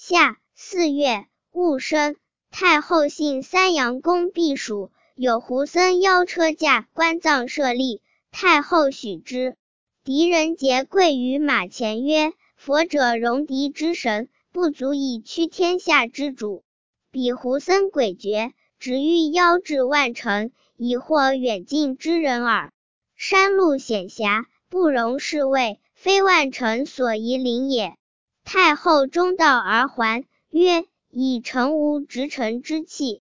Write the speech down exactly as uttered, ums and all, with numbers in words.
夏四月戊申，太后幸三阳宫避暑，有胡僧邀车驾，观葬舍利，太后许之。狄仁杰跪于马前曰：佛者戎狄之神，不足以屈天下之主。彼胡僧诡谲，只欲邀至万城，以获远近之人耳。山路险狭，不容侍卫，非万城所宜临也。太后中道而还，曰：以诚无直臣之气。